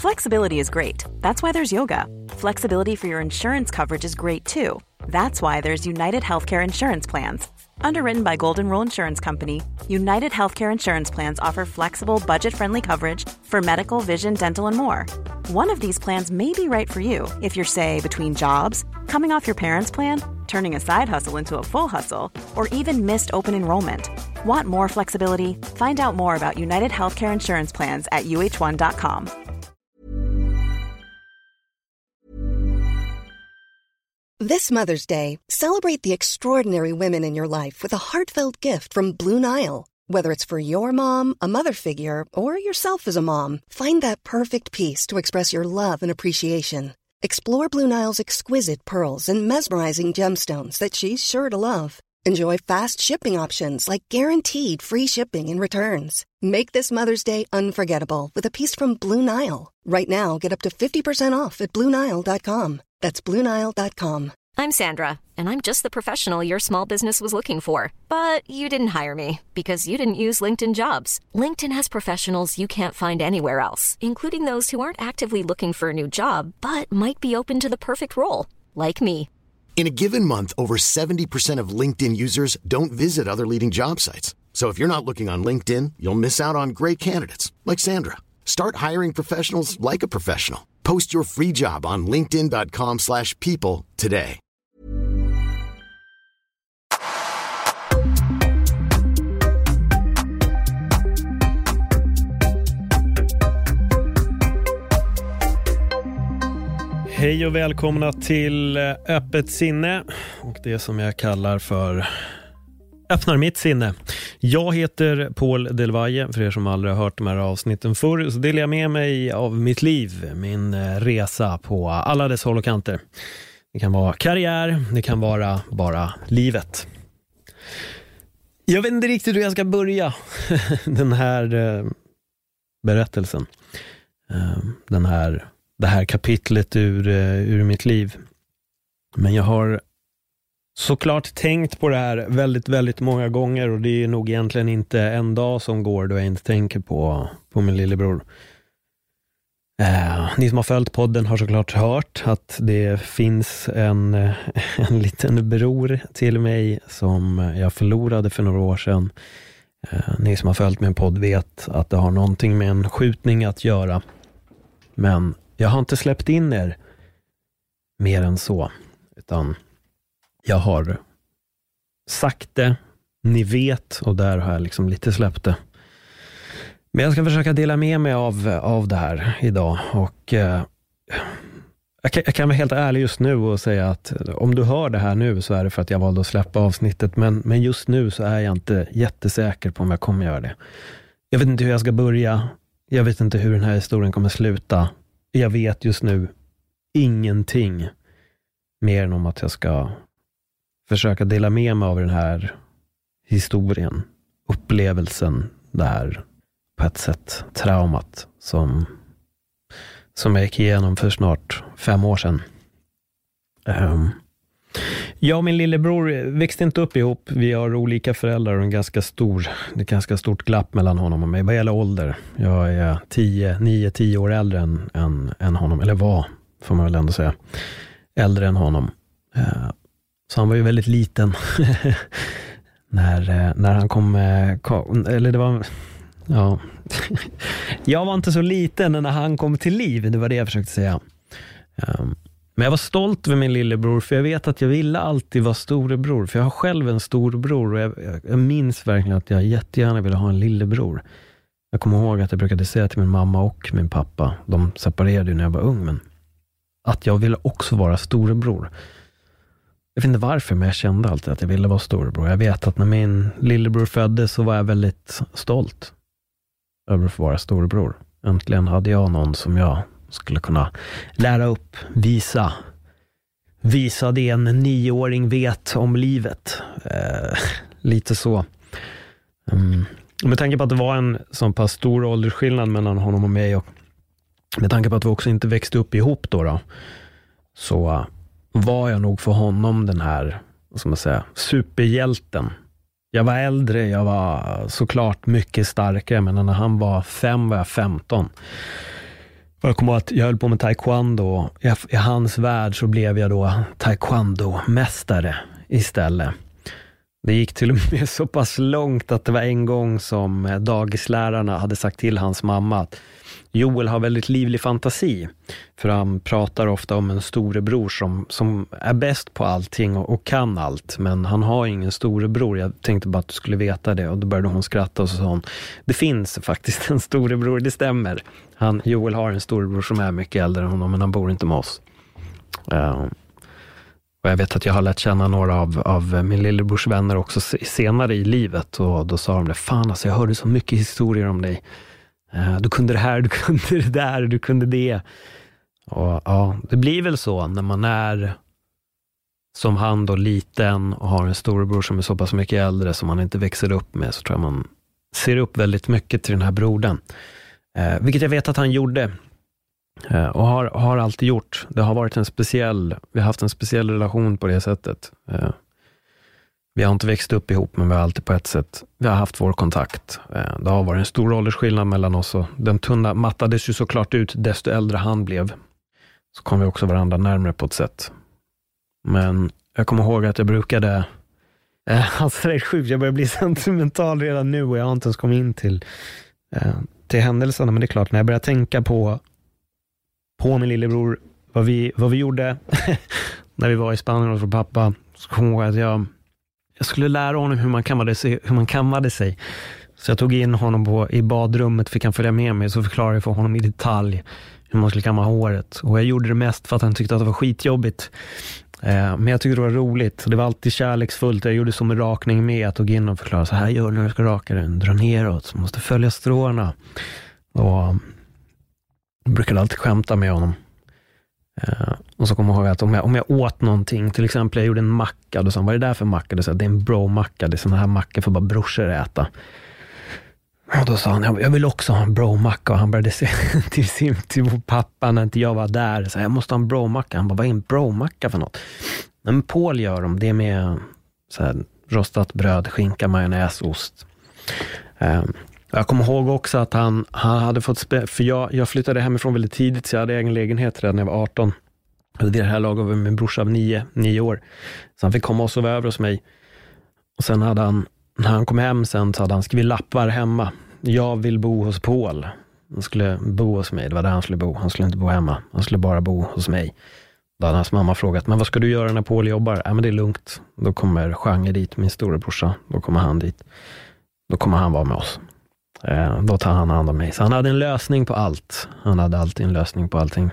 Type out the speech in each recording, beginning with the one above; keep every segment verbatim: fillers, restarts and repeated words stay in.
Flexibility is great. That's why there's yoga. Flexibility for your insurance coverage is great too. That's why there's United Healthcare Insurance Plans. Underwritten by Golden Rule Insurance Company, United Healthcare Insurance Plans offer flexible, budget-friendly coverage for medical, vision, dental, and more. One of these plans may be right for you if you're, say, between jobs, coming off your parents' plan, turning a side hustle into a full hustle, or even missed open enrollment. Want more flexibility? Find out more about United Healthcare Insurance Plans at U H one dot com. This Mother's Day, celebrate the extraordinary women in your life with a heartfelt gift from Blue Nile. Whether it's for your mom, a mother figure, or yourself as a mom, find that perfect piece to express your love and appreciation. Explore Blue Nile's exquisite pearls and mesmerizing gemstones that she's sure to love. Enjoy fast shipping options like guaranteed free shipping and returns. Make this Mother's Day unforgettable with a piece from Blue Nile. Right now, get up to fifty percent off at Blue Nile dot com. That's Blue Nile dot com. I'm Sandra, and I'm just the professional your small business was looking for. But you didn't hire me because you didn't use LinkedIn Jobs. LinkedIn has professionals you can't find anywhere else, including those who aren't actively looking for a new job, but might be open to the perfect role, like me. In a given month, over seventy percent of LinkedIn users don't visit other leading job sites. So if you're not looking on LinkedIn, you'll miss out on great candidates, like Sandra. Start hiring professionals like a professional. Post your free job on linkedin dot com slash people today. Hej och välkomna till Öppet sinne och det som jag kallar för Öppnar mitt sinne. Jag heter Paul Delvaye, för er som aldrig har hört de här avsnitten förr, så delar jag med mig av mitt liv, min resa på alla dess håll och kanter. Det kan vara karriär, det kan vara bara livet. Jag vet inte riktigt hur jag ska börja den här eh, berättelsen. Eh, den här, det här kapitlet ur, eh, ur mitt liv. Men jag har såklart tänkt på det här väldigt, väldigt många gånger, och det är nog egentligen inte en dag som går då jag inte tänker på, på min lillebror. Eh, ni som har följt podden har såklart hört att det finns en, en liten bror till mig som jag förlorade för några år sedan. Eh, ni som har följt min podd vet att det har någonting med en skjutning att göra. Men jag har inte släppt in er mer än så, utan jag har sagt det, ni vet, och där har jag liksom lite släppt det. Men jag ska försöka dela med mig av, av det här idag. Och eh, jag, kan, jag kan vara helt ärlig just nu och säga att om du hör det här nu så är det för att jag valde att släppa avsnittet. Men, men just nu så är jag inte jättesäker på om jag kommer göra det. Jag vet inte hur jag ska börja. Jag vet inte hur den här historien kommer sluta. Jag vet just nu ingenting mer än om att jag ska försöka dela med mig av den här historien, upplevelsen där, på ett sätt traumat som, som jag gick igenom för snart fem år sedan. Um, jag och min lillebror växte inte upp ihop. Vi har olika föräldrar och en ganska stor, det är ganska stort glapp mellan honom och mig vad gäller ålder. Jag är tio, nio, tio år äldre än, än, än honom, eller var, får man väl ändå säga, äldre än honom. Uh, Så han var ju väldigt liten när, när han kom, eller det var, ja, jag var inte så liten när han kom till liv, det var det jag försökte säga. Men jag var stolt över min lillebror, för jag vet att jag ville alltid vara storebror, för jag har själv en storbror, och jag, jag minns verkligen att jag jättegärna ville ha en lillebror. Jag kommer ihåg att jag brukade säga till min mamma och min pappa, de separerade ju när jag var ung, men att jag ville också vara storebror. Jag vet inte varför, men jag kände alltid att jag ville vara storebror. Jag vet att när min lillebror föddes så var jag väldigt stolt över att få vara storebror. Äntligen hade jag någon som jag skulle kunna lära upp, visa. Visa det en nioåring vet om livet. Eh, lite så. Mm. Med tanke på att det var en sån pass stor åldersskillnad mellan honom och mig, och med tanke på att vi också inte växte upp ihop då, då så var jag nog för honom den här, vad ska man säga, superhjälten. Jag var äldre, jag var såklart mycket starkare, men när han var fem var jag femton. Jag kommer ihåg att jag höll på med taekwondo. I hans värld så blev jag då taekwondo-mästare istället. Det gick till och med så pass långt att det var en gång som dagislärarna hade sagt till hans mamma att Joel har väldigt livlig fantasi. För han pratar ofta om en storebror som, som är bäst på allting och, och kan allt. Men han har ingen storebror. Jag tänkte bara att du skulle veta det. Och då började hon skratta och så sa hon, det finns faktiskt en storebror, det stämmer. Han, Joel har en storebror som är mycket äldre än honom, men han bor inte med oss. Uh, och jag vet att jag har lärt känna några av, av min lillebrors vänner också senare i livet. Och då sa de det, fan alltså jag hörde så mycket historier om dig. Du kunde det här, du kunde det där, du kunde det. Och ja, det blir väl så när man är som han då liten och har en storebror som är så pass mycket äldre som man inte växer upp med, så tror jag man ser upp väldigt mycket till den här brodern. Eh, vilket jag vet att han gjorde eh, och har, har alltid gjort. Det har varit en speciell, vi har haft en speciell relation på det sättet. Eh, Vi har inte växt upp ihop, men vi har alltid på ett sätt, vi har haft vår kontakt. Det har varit en stor åldersskillnad mellan oss och den tunna mattades ju såklart ut desto äldre han blev. Så kom vi också varandra närmare på ett sätt. Men jag kommer ihåg att jag brukade, eh, alltså det är sjukt, jag börjar bli sentimental redan nu och jag har inte ens kommit in till, eh, till händelserna. Men det är klart, när jag börjar tänka på, på min lillebror, vad vi, vad vi gjorde när vi var i Spanien hos vår pappa, så kommer jag ihåg att jag Jag skulle lära honom hur man kammade sig, hur man kammade sig. Så jag tog in honom på, i badrummet, fick han följa med mig, så förklarade jag för honom i detalj hur man skulle kamma håret. Och jag gjorde det mest för att han tyckte att det var skitjobbigt. Eh, men jag tyckte det var roligt. Det var alltid kärleksfullt. Jag gjorde som en rakning med. Jag tog in och förklarade, så här gör du när du ska raka den. Dra neråt, måste följa stråna. Och jag brukade alltid skämta med honom. Uh, och så kommer jag ihåg att om jag, om jag åt någonting, till exempel jag gjorde en macka, då sa han, vad är det där för macka? Det, så, det är en bro-macka, det är sån här macka för bara brorsor äta. Och då sa han, jag vill också ha en bro-macka, och han började se till, sin, till vår pappa när inte jag var där, så jag måste ha en bro-macka. Han bara, vad är en bro-macka för något? Men Paul gör dem, det är med så här, rostat bröd, skinka, majonnäs, ost. uh, Jag kommer ihåg också att han, han hade fått spä- för jag, jag flyttade hemifrån väldigt tidigt, så jag hade egen lägenhet redan när jag var arton. Och det här laget var min brorsa av nio, nio år. Så han fick komma och sova över hos mig. Och sen hade han, när han kom hem sen, så hade han skrivit lappar hemma. Jag vill bo hos Paul. Han skulle bo hos mig, det var där han skulle bo. Han skulle inte bo hemma, han skulle bara bo hos mig. Då hade hans mamma frågat, men vad ska du göra när Paul jobbar? Ja, men det är lugnt. Då kommer Genre dit, min stora brorsa. Då kommer han dit. Då kommer han vara med oss. Eh, då tar han hand om mig. Så han hade en lösning på allt. Han hade alltid en lösning på allting.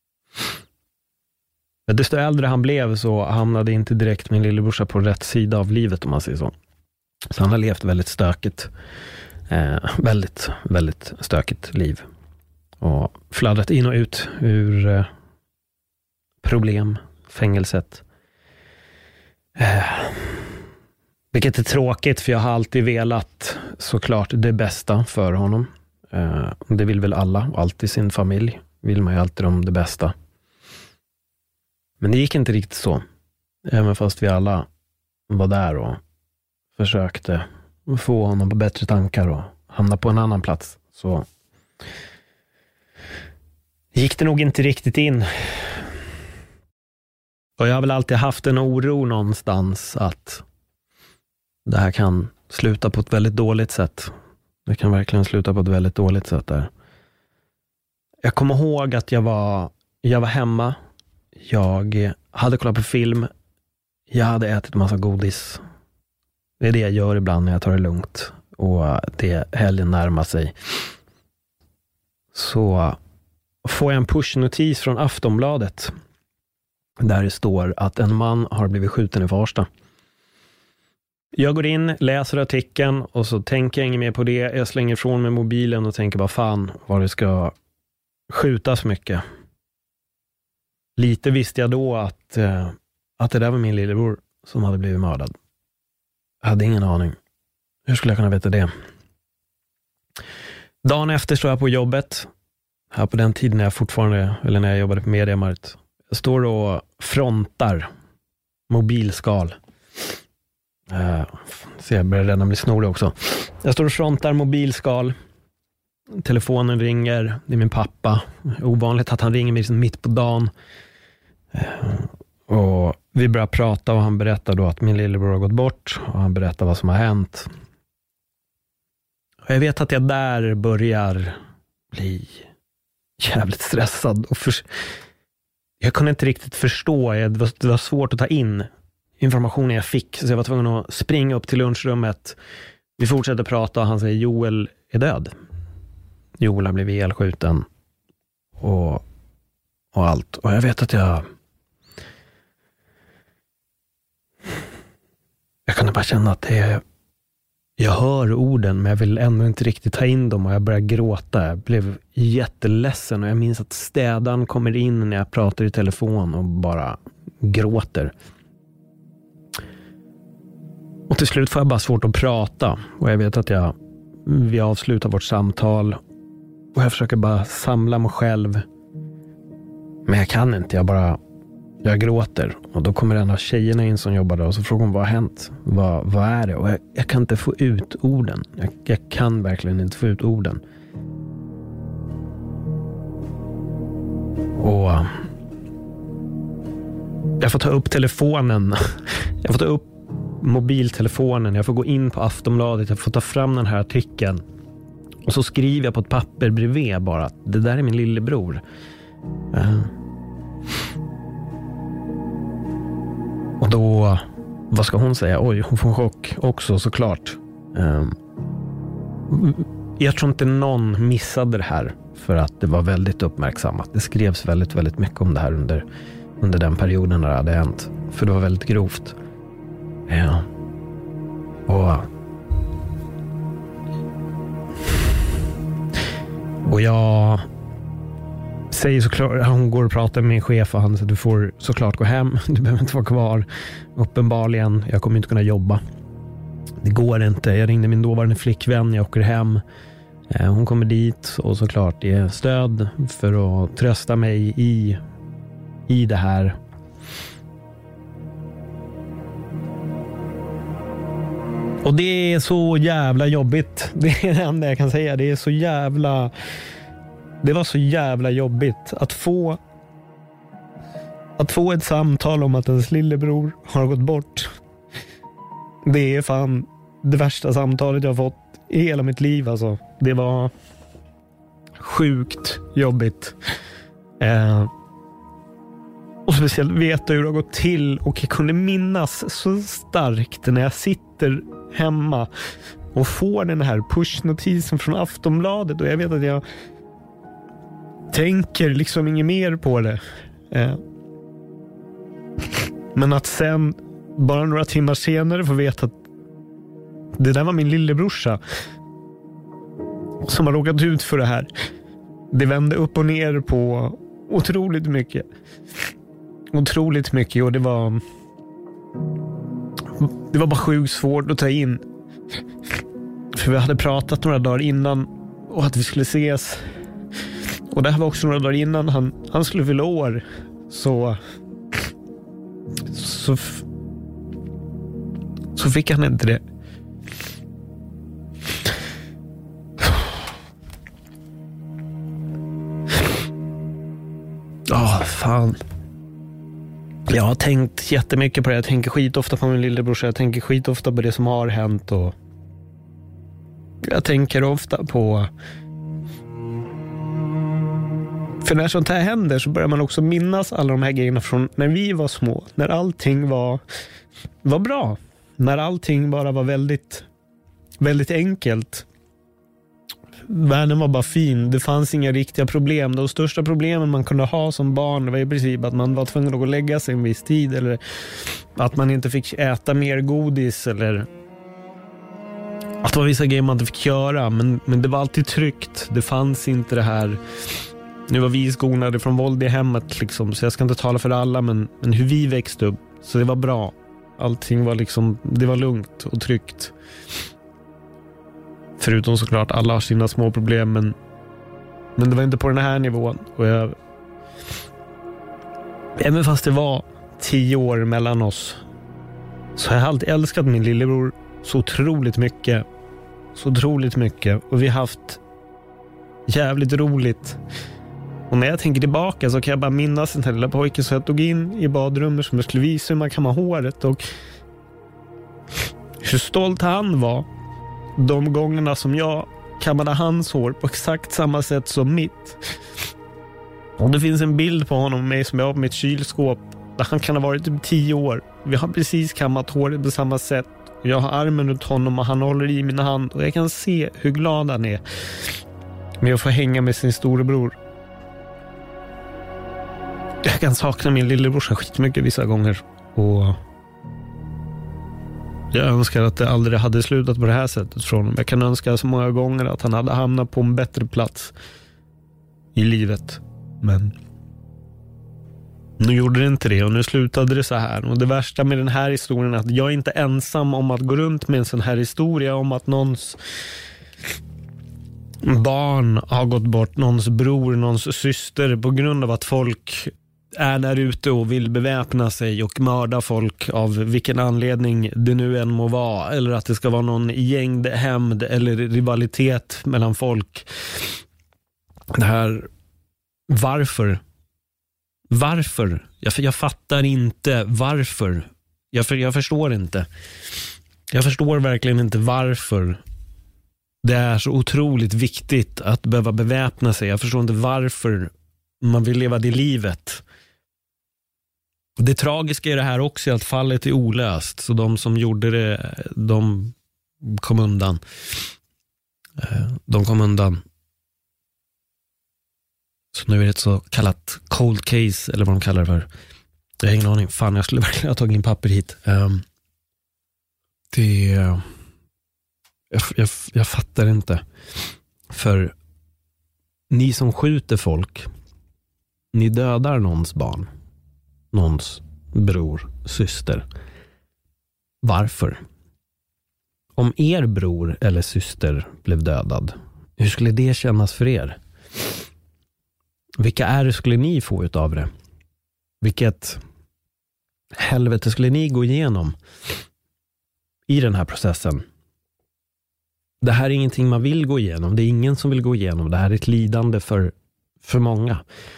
Men desto äldre han blev så hamnade inte direkt min lillebrorsa på rätt sida av livet, om man säger så. Så han har levt väldigt stökigt. Eh, väldigt, väldigt stökigt liv. Och fladdrat in och ut ur eh, problem, fängelset. Eh, vilket är tråkigt, för jag har alltid velat såklart det bästa för honom. Eh, det vill väl alla, och alltid sin familj vill man ju alltid om det bästa. Men det gick inte riktigt så. Även fast vi alla var där och försökte få honom på bättre tankar och hamna på en annan plats, så gick det nog inte riktigt in. Och jag har väl alltid haft en oro någonstans att det här kan sluta på ett väldigt dåligt sätt. Det kan verkligen sluta på ett väldigt dåligt sätt där. Jag kommer ihåg att jag var, jag var hemma. Jag hade kollat på film. Jag hade ätit en massa godis. Det är det jag gör ibland när jag tar det lugnt. Och det helgen närmar sig. Så får jag en pushnotis från Aftonbladet. Där det står att en man har blivit skjuten i Farsta. Jag går in, läser artikeln och så tänker jag inget mer på det. Jag slänger ifrån mig mobilen och tänker bara, fan vad det ska skjutas mycket. Lite visste jag då att, eh, att det där var min lillebror som hade blivit mördad. Jag hade ingen aning. Hur skulle jag kunna veta det? Dagen efter står jag på jobbet. Här på den tiden när jag fortfarande, eller när jag jobbade på Mediamarkt. Jag står och frontar mobilskal. Uh, så jag börjar redan bli snorig också. Jag står och frontar mobilskal. telefonen ringer, det är min pappa. Ovanligt att han ringer mig liksom mitt på dagen. Och vi börjar prata och han berättar då att min lillebror har gått bort och han berättar vad som har hänt. Och jag vet att jag där börjar bli jävligt stressad och för... jag kunde inte riktigt förstå, det var, det var svårt att ta in informationen jag fick, så jag var tvungen att springa upp till lunchrummet. Vi fortsätter prata och han säger Joel är död. Joel har blivit elskjuten och, och allt. Och jag vet att jag jag kunde bara känna att det, jag hör orden men jag vill ändå inte riktigt ta in dem och jag börjar gråta. Jag blev jätteledsen och jag minns att städaren kommer in när jag pratar i telefon och bara gråter. Och till slut får jag bara svårt att prata och jag vet att jag vi avslutar vårt samtal och jag försöker bara samla mig själv. Men jag kan inte, jag bara jag gråter och då kommer en av tjejerna in som jobbar där och så frågar hon vad har hänt? Vad, vad är det? Och jag, jag kan inte få ut orden. Jag, jag kan verkligen inte få ut orden. Och jag får ta upp telefonen. Jag får ta upp mobiltelefonen. Jag får gå in på Aftonbladet. Jag får ta fram den här artikeln. Och så skriver jag på ett papper bredvid bara att det där är min lillebror. Uh. Och då, vad ska hon säga? Oj, hon får en chock också såklart. Um, jag tror inte någon missade det här för att det var väldigt uppmärksammat. Det skrevs väldigt, väldigt mycket om det här under, under den perioden när det hade hänt. För det var väldigt grovt. Ja. Och, och jag säger såklart, hon går och pratar med min chef och han säger du får såklart gå hem, du behöver inte vara kvar. Uppenbarligen, jag kommer inte kunna jobba. Det går inte, jag ringde min dåvarande flickvän, jag åker hem. Hon kommer dit och såklart är stöd för att trösta mig i, i det här. Och det är så jävla jobbigt. Det är det enda jag kan säga. Det är så jävla... Det var så jävla jobbigt att få att få ett samtal om att ens lillebror har gått bort. Det är fan det värsta samtalet jag har fått i hela mitt liv. Alltså. Det var sjukt jobbigt. Eh, och speciellt veta hur det har gått till och jag kunde minnas så starkt när jag sitter hemma och får den här pushnotisen från Aftonbladet och jag vet att jag tänker liksom inget mer på det. Eh. Men att sen bara några timmar senare få veta att det där var min lillebrorsa som har råkat ut för det här. Det vände upp och ner på otroligt mycket. Otroligt mycket och det var det var bara sjukt svårt att ta in. För vi hade pratat några dagar innan och att vi skulle ses. Och det här var också några dagar innan han, han skulle fylla år. Så så så fick han inte det. Ja, oh, fan. Jag har tänkt jättemycket på det. Jag tänker skitofta på min lillebror. Jag tänker skitofta på det som har hänt. Och jag tänker ofta på... För när sånt här händer så börjar man också minnas alla de här grejerna från när vi var små. När allting var, var bra. När allting bara var väldigt, väldigt enkelt. Världen var bara fin. Det fanns inga riktiga problem. De största problemen man kunde ha som barn var i princip att man var tvungen att gå och lägga sig en viss tid. Eller att man inte fick äta mer godis. Eller att det var vissa grejer man inte fick göra. Men, men det var alltid tryggt. Det fanns inte det här... Nu var vi skonade från våld i hemmet liksom, så jag ska inte tala för alla, men, men hur vi växte upp, så det var bra. Allting var liksom, det var lugnt och tryggt. Förutom såklart alla har sina små problem, men, men det var inte på den här nivån. Och jag, även fast det var tio år mellan oss, så har jag alltid älskat min lillebror så otroligt mycket. Så otroligt mycket. Och vi har haft jävligt roligt. Och när jag tänker tillbaka så kan jag bara minnas den här lilla pojken som jag tog in i badrummet som jag skulle visa hur man kammar håret och hur stolt han var de gångerna som jag kammade hans hår på exakt samma sätt som mitt. Och det finns en bild på honom och mig som jag har på mitt kylskåp där han kan ha varit typ tio år. Vi har precis kammat håret på samma sätt. Jag har armen runt honom och han håller i min hand och jag kan se hur glad han är med att få hänga med sin storebror. Jag kan sakna min lillebrorsa skitmycket vissa gånger och jag önskar att det aldrig hade slutat på det här sättet från honom. Jag kan önska så många gånger att han hade hamnat på en bättre plats i livet. Men nu gjorde det inte det och nu slutade det så här. Och det värsta med den här historien är att jag är inte ensam om att gå runt med en sån här historia om att någons barn har gått bort, någons bror, någons syster på grund av att folk är där ute och vill beväpna sig och mörda folk av vilken anledning det nu än må vara, eller att det ska vara någon gängd hämnd eller rivalitet mellan folk. Det här, varför? Varför? Jag, jag fattar inte varför. Jag, jag förstår inte. Jag förstår verkligen inte varför det är så otroligt viktigt att behöva beväpna sig. Jag förstår inte varför man vill leva det livet. Det tragiska i det här också är att fallet är olöst. Så de som gjorde det, de kom undan. De kom undan. Så nu är det ett så kallat cold case, eller vad de kallar det för. Jag har ingen aning. Fan, jag skulle verkligen ha tagit in papper hit. Um, det... Jag, jag, jag fattar inte. För ni som skjuter folk, ni dödar någons barn, någons bror, syster. Varför? Om er bror eller syster blev dödad, hur skulle det kännas för er? Vilka är skulle ni få ut av det? Vilket helvete skulle ni gå igenom i den här processen? Det här är ingenting man vill gå igenom. Det är ingen som vill gå igenom. Det här är ett lidande för, för många.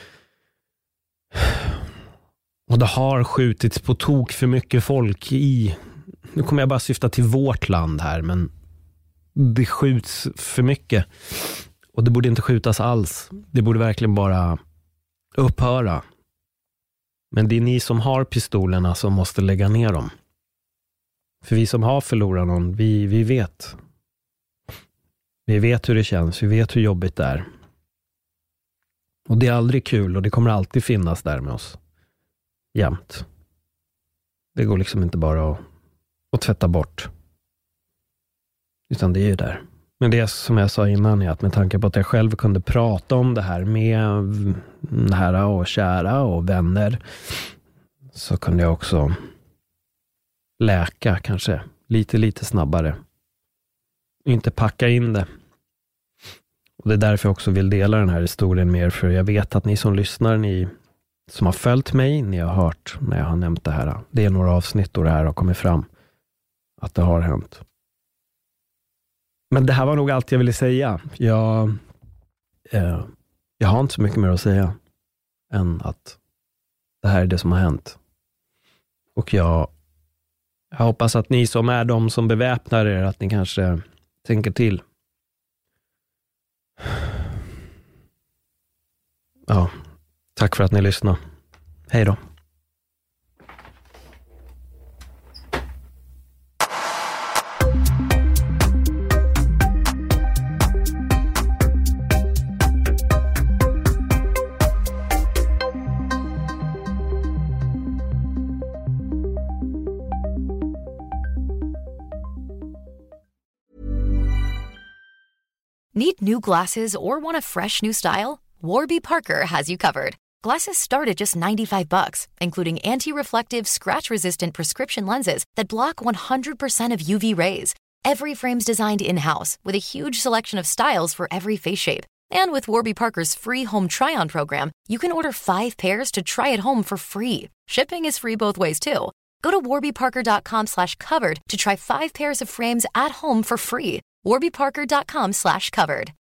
Och det har skjutits på tok för mycket folk i... Nu kommer jag bara syfta till vårt land här, men det skjuts för mycket. Och det borde inte skjutas alls. Det borde verkligen bara upphöra. Men det är ni som har pistolerna som måste lägga ner dem. För vi som har förlorat någon, vi, vi vet... Vi vet hur det känns, vi vet hur jobbigt det är. Och det är aldrig kul och det kommer alltid finnas där med oss. Jämt. Det går liksom inte bara att, att tvätta bort. Utan det är ju där. Men det som jag sa innan är att med tanke på att jag själv kunde prata om det här med nära och kära och vänner, så kunde jag också läka kanske lite lite snabbare. Inte packa in det. Och det är därför jag också vill dela den här historien med er, för jag vet att ni som lyssnar, ni som har följt mig, ni har hört när jag har nämnt det här. Det är några avsnitt då det här har kommit fram att det har hänt. Men det här var nog allt jag ville säga. Jag, eh, jag har inte så mycket mer att säga än att det här är det som har hänt. Och jag, jag hoppas att ni som är de som beväpnar er, att ni kanske tänker till. Ja, tack för att ni lyssnar. Hej då. Need new glasses or want a fresh new style? Warby Parker has you covered. Glasses start at just ninety-five bucks, including anti-reflective, scratch-resistant prescription lenses that block one hundred percent of U V rays. Every frame's designed in-house with a huge selection of styles for every face shape. And with Warby Parker's free home try-on program, you can order five pairs to try at home for free. Shipping is free both ways, too. Go to warbyparker.com slash covered to try five pairs of frames at home for free. warbyparker.com slash covered.